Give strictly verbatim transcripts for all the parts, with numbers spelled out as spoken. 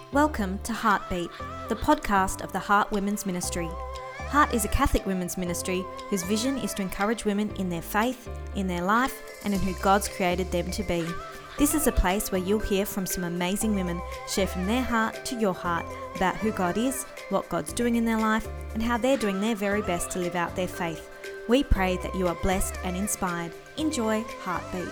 Welcome to Heartbeat, the podcast of the Heart Women's Ministry. Heart is a Catholic women's ministry whose vision is to encourage women in their faith, in their life, and in who God's created them to be. This is a place where you'll hear from some amazing women share from their heart to your heart about who God is, what God's doing in their life, and how they're doing their very best to live out their faith. We pray that you are blessed and inspired. Enjoy Heartbeat.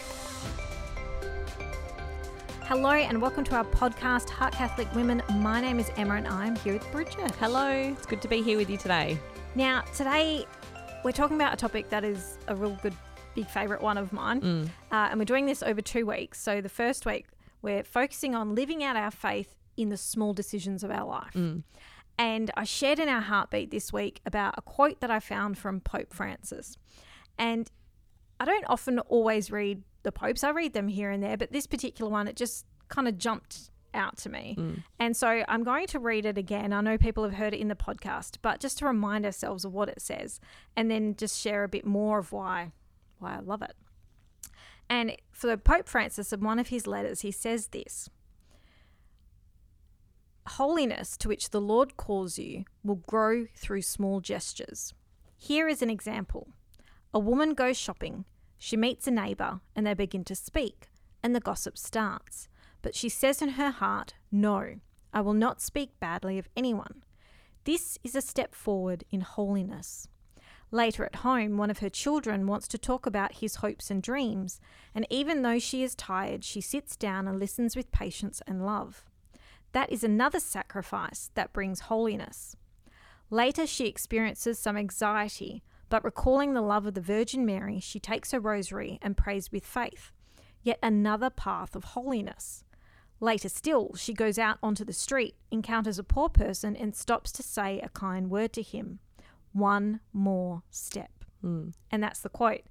Hello and welcome to our podcast, Heart Catholic Women. My name is Emma and I'm here with Bridget. Hello, it's good to be here with you today. Now, today we're talking about a topic that is a real good, big favourite one of mine. Mm. Uh, and we're doing this over two weeks. So the first week, we're focusing on living out our faith in the small decisions of our life. Mm. And I shared in our Heartbeat this week about a quote that I found from Pope Francis. And I don't often always read the popes. I read them here and there, but this particular one, it just kind of jumped out to me. Mm. And so I'm going to read it again. I know people have heard it in the podcast, but just to remind ourselves of what it says and then just share a bit more of why, why I love it. And for Pope Francis, in one of his letters, he says this: holiness to which the Lord calls you will grow through small gestures. Here is an example. A woman goes shopping. She meets a neighbour and they begin to speak, and the gossip starts. But she says in her heart, "No, I will not speak badly of anyone." This is a step forward in holiness. Later at home, one of her children wants to talk about his hopes and dreams, and even though she is tired, she sits down and listens with patience and love. That is another sacrifice that brings holiness. Later, she experiences some anxiety, but recalling the love of the Virgin Mary, she takes her rosary and prays with faith. Yet another path of holiness. Later still, she goes out onto the street, encounters a poor person and stops to say a kind word to him. One more step. Mm. And that's the quote.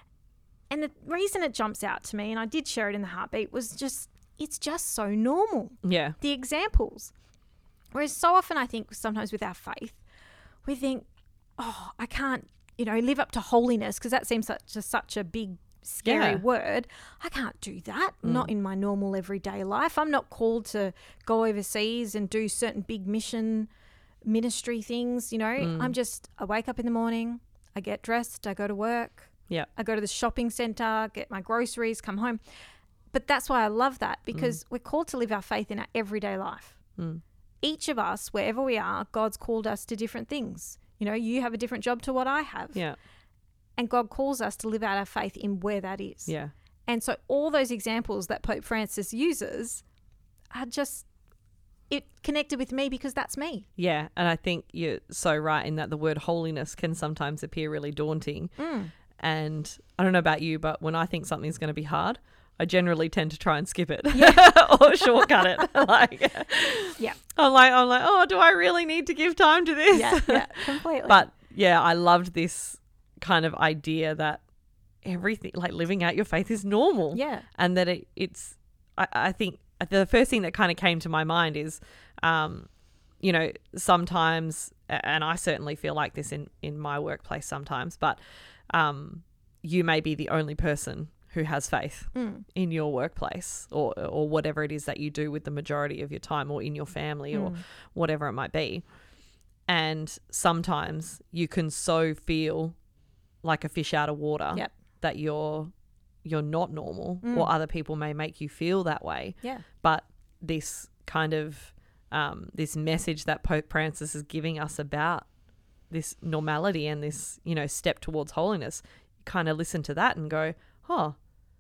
And the reason it jumps out to me, and I did share it in the Heartbeat, was just, it's just so normal. Yeah. The examples. Whereas so often I think sometimes with our faith, we think, oh, I can't, you know, live up to holiness because that seems such a, such a big, scary Yeah. word. I can't do that. Mm. Not in my normal everyday life. I'm not called to go overseas and do certain big mission ministry things, you know. Mm. I'm just, I wake up in the morning, I get dressed, I go to work. Yeah. I go to the shopping centre, get my groceries, come home. But that's why I love that, because mm. we're called to live our faith in our everyday life. Mm. Each of us, wherever we are, God's called us to different things. You know, you have a different job to what I have. Yeah. And God calls us to live out our faith in where that is. Yeah. And so all those examples that Pope Francis uses are just, it connected with me because that's me. Yeah. And I think you're so right in that the word holiness can sometimes appear really daunting. Mm. And I don't know about you, but when I think something's going to be hard, I generally tend to try and skip it Yeah. or shortcut it. like, yeah. I'm like, I'm like, oh, do I really need to give time to this? Yeah, yeah, completely. But yeah, I loved this kind of idea that everything, like living out your faith, is normal. Yeah. And that it, it's, I, I think the first thing that kind of came to my mind is, um, you know, sometimes, and I certainly feel like this in, in my workplace sometimes, but um, you may be the only person who has faith mm. in your workplace or or whatever it is that you do with the majority of your time, or in your family mm. or whatever it might be. And sometimes you can so feel like a fish out of water Yep. that you're you're not normal, Mm. or other people may make you feel that way. Yeah. But this kind of um, this message that Pope Francis is giving us about this normality and this, you know, step towards holiness, you kind of listen to that and go, oh,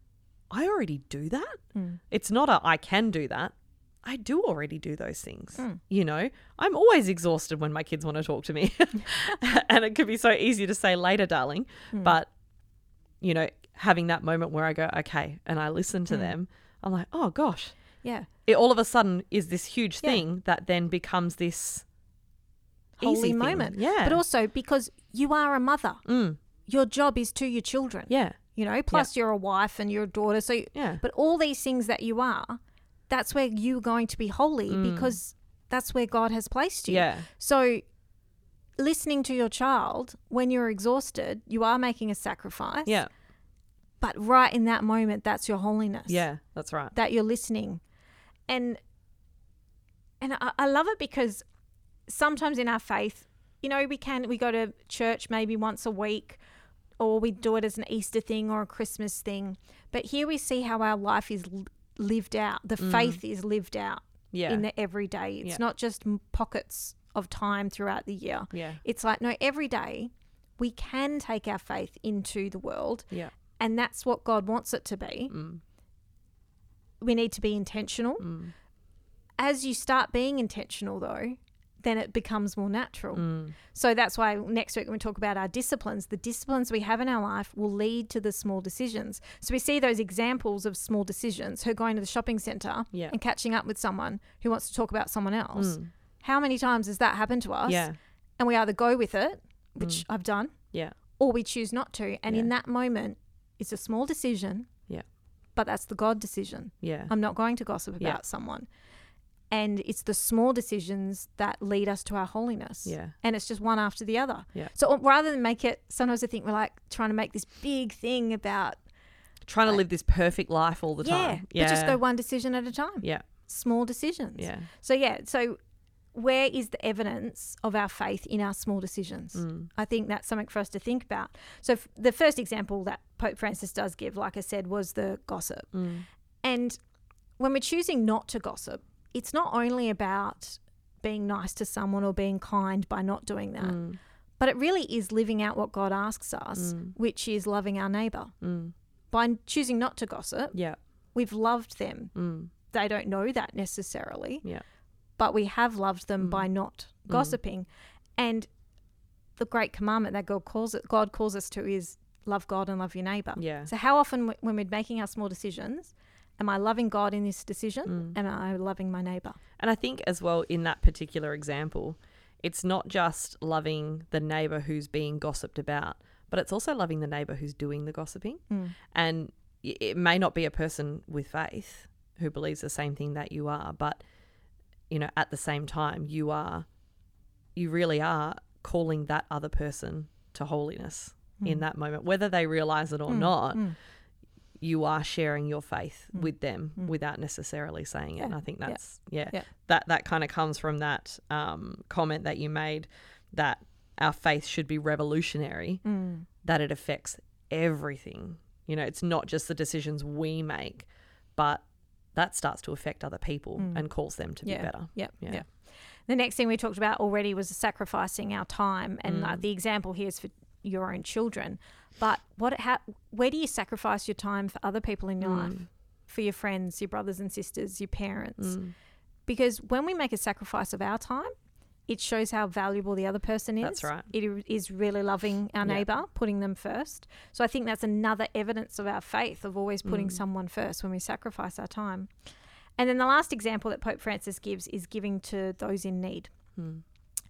I already do that. Mm. It's not a I can do that. I do already do those things. Mm. You know, I'm always exhausted when my kids want to talk to me. And it could be so easy to say later, darling. Mm. But, you know, having that moment where I go, okay, and I listen to Mm. them, I'm like, oh gosh. Yeah. It all of a sudden is this huge Yeah. thing that then becomes this Holy easy thing. moment. Yeah. But also because you are a mother. Mm. Your job is to your children. Yeah. You know, plus you're a wife and you're a daughter. So, Yeah. but all these things that you are, that's where you're going to be holy Mm. because that's where God has placed you. Yeah. So listening to your child when you're exhausted, you are making a sacrifice. Yeah. But right in that moment, that's your holiness. Yeah, that's right. That you're listening. And And I, I love it because sometimes in our faith, you know, we can, we go to church maybe once a week, or we do it as an Easter thing or a Christmas thing. But here we see how our life is l- lived out. The Mm. faith is lived out Yeah. in the everyday. It's Yeah. not just m- pockets of time throughout the year. Yeah. It's like, no, every day we can take our faith into the world, Yeah. and that's what God wants it to be. Mm. We need to be intentional. Mm. As you start being intentional, though, then it becomes more natural. Mm. So that's why next week when we talk about our disciplines, the disciplines we have in our life will lead to the small decisions. So we see those examples of small decisions, her going to the shopping centre Yeah. and catching up with someone who wants to talk about someone else. Mm. How many times has that happened to us? Yeah. And we either go with it, which Mm. I've done, Yeah. or we choose not to. And Yeah. in that moment, it's a small decision, Yeah. but that's the God decision. Yeah. I'm not going to gossip about Yeah. someone. And it's the small decisions that lead us to our holiness. Yeah. And it's just one after the other. Yeah. So rather than make it, sometimes I think we're like trying to make this big thing about, Trying to like- live this perfect life all the yeah, time. Yeah. but just go one decision at a time. Yeah. Small decisions. Yeah. So yeah, so where is the evidence of our faith in our small decisions? Mm. I think that's something for us to think about. So f- the first example that Pope Francis does give, like I said, was the gossip. Mm. And when we're choosing not to gossip, it's not only about being nice to someone or being kind by not doing that, Mm. but it really is living out what God asks us, Mm. which is loving our neighbour. Mm. By choosing not to gossip, Yeah. we've loved them. Mm. They don't know that necessarily, Yeah. but we have loved them Mm. by not Mm. gossiping. And the great commandment that God calls it, God calls us to is love God and love your neighbour. Yeah. So how often w- when we're making our small decisions, am I loving God in this decision? Mm. And am I loving my neighbour? And I think as well in that particular example, it's not just loving the neighbour who's being gossiped about, but it's also loving the neighbour who's doing the gossiping. Mm. And y- it may not be a person with faith who believes the same thing that you are, but you know, at the same time, you are, you really are calling that other person to holiness in Mm. that moment, whether they realize it or Mm. not. Mm. You are sharing your faith Mm. with them Mm. without necessarily saying it. Yeah. And I think Yeah. that's, yeah, Yeah. that, that kind of comes from that um, comment that you made that our faith should be revolutionary, Mm. that it affects everything. You know, it's not just the decisions we make, but that starts to affect other people Mm. and calls them to Yeah. be better. Yep. Yeah. Yep. The next thing we talked about already was sacrificing our time, and Mm. uh, the example here is for your own children. But what? How? Where do you sacrifice your time for other people in your Mm. life, for your friends, your brothers and sisters, your parents? Mm. Because when we make a sacrifice of our time, it shows how valuable the other person is. That's right. It i- is really loving our Yeah. neighbour, putting them first. So I think that's another evidence of our faith, of always putting Mm. someone first when we sacrifice our time. And then the last example that Pope Francis gives is giving to those in need. Mm.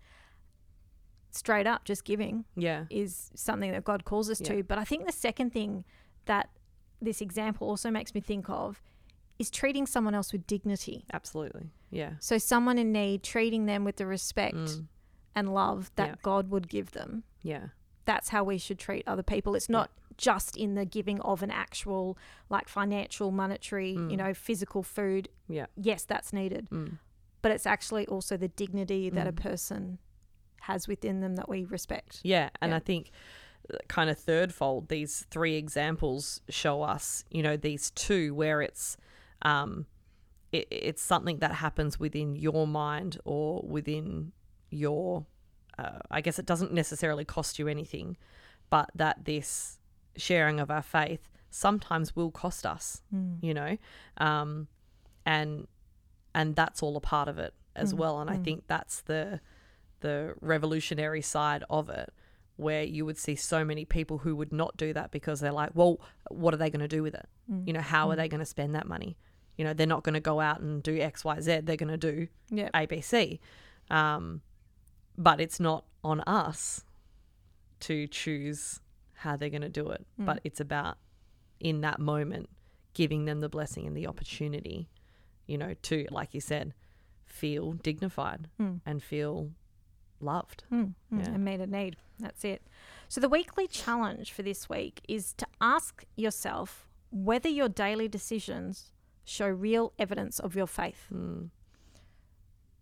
Straight up, just giving Yeah. is something that God calls us Yeah. to. But I think the second thing that this example also makes me think of is treating someone else with dignity. Absolutely. Yeah. So someone in need, treating them with the respect Mm. and love that Yeah. God would give them. Yeah. That's how we should treat other people. It's not just in the giving of an actual, like financial, monetary, Mm. you know, physical food. Yeah. Yes, that's needed. Mm. But it's actually also the dignity that a Mm. person has within them that we respect. Yeah, and Yeah. I think uh, kind of third fold, these three examples show us, you know, these two where it's um, it, it's something that happens within your mind or within your, uh, I guess it doesn't necessarily cost you anything, but that this sharing of our faith sometimes will cost us, Mm. you know, um, and and that's all a part of it as Mm, well. And I mm. think that's the the revolutionary side of it, where you would see so many people who would not do that because they're like, well, what are they going to do with it? Mm. You know, how are Mm. they going to spend that money? You know, they're not going to go out and do X, Y, Z. They're going to do Yeah. A, B, C. Um, but it's not on us to choose how they're going to do it. Mm. But it's about, in that moment, giving them the blessing and the opportunity, you know, to, like you said, feel dignified Mm. and feel loved. Mm, mm, Yeah. and meet a need. That's it. So the weekly challenge for this week is to ask yourself whether your daily decisions show real evidence of your faith. Mm.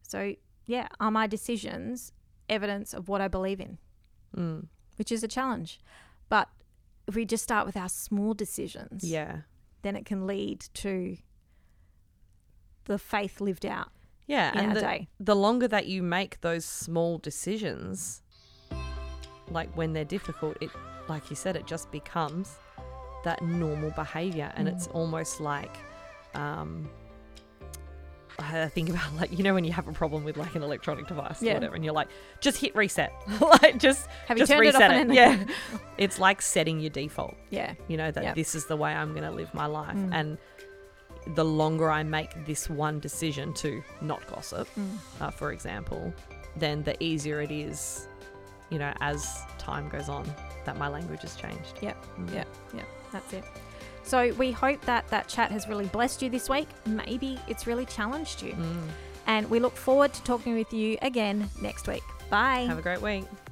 So, yeah, are my decisions evidence of what I believe in? Mm. Which is a challenge. But if we just start with our small decisions, Yeah. then it can lead to the faith lived out Yeah. in and our the, day. the longer that you make those small decisions, like when they're difficult, it, like you said, it just becomes that normal behavior. And Mm. it's almost like, um, I think about, like, you know, when you have a problem with like an electronic device Yeah. or whatever, and you're like, just hit reset. Like, just, Have you just turned it off reset and it. then- Yeah. It's like setting your default, Yeah. you know, that Yep. this is the way I'm going to live my life. Mm. And the longer I make this one decision to not gossip, Mm. uh, for example, then the easier it is, you know, as time goes on, that my language has changed. Yep. Mm. Yep. Yep. That's it. So we hope that that chat has really blessed you this week. Maybe it's really challenged you. Mm. And we look forward to talking with you again next week. Bye. Have a great week.